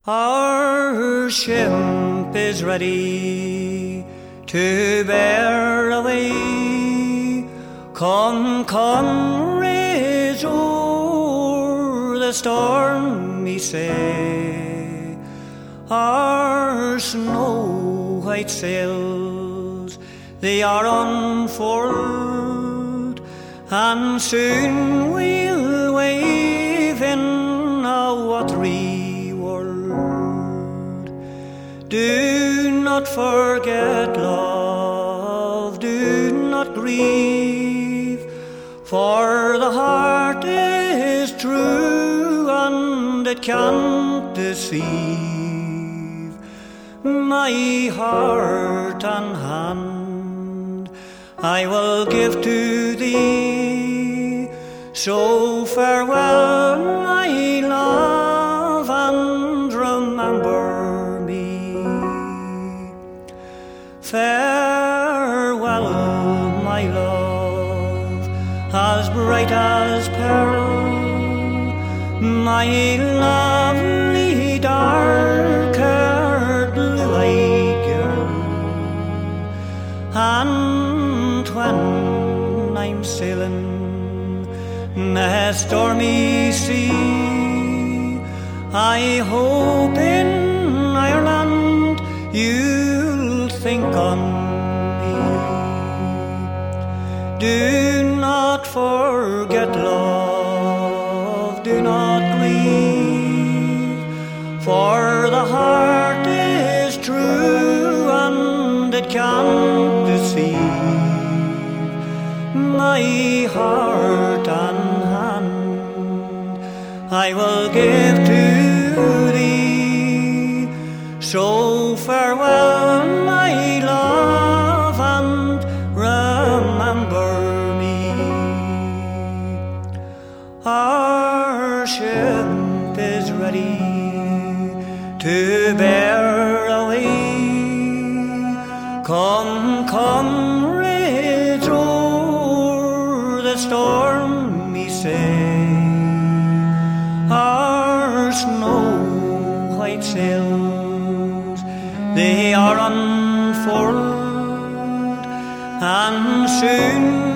Our ship is ready to bear away. Come, comrades, o'er the stormy sea. Our snow-white sails, they are unfurled, and soon we'll wave in a watery world. Do not forget, love, do not grieve, for the heart is true and it can't deceive. My heart and hand I will give to thee, so farewell, my love, and remember me. Farewell, my love, as bright as pearl, my lovely dark-haired, blue-eyed girl. And when I'm sailing a stormy sea, I hope in Ireland you'll think on me. Do not forget, love, do not grieve, for the heart is true and it can't deceive. My heart and hand I will give to thee, so farewell, my love, and remember me. Our ship is ready to bear away. Come, comrades, o'er the stormy sea. Our snow-white sails, they are unfurled, and soon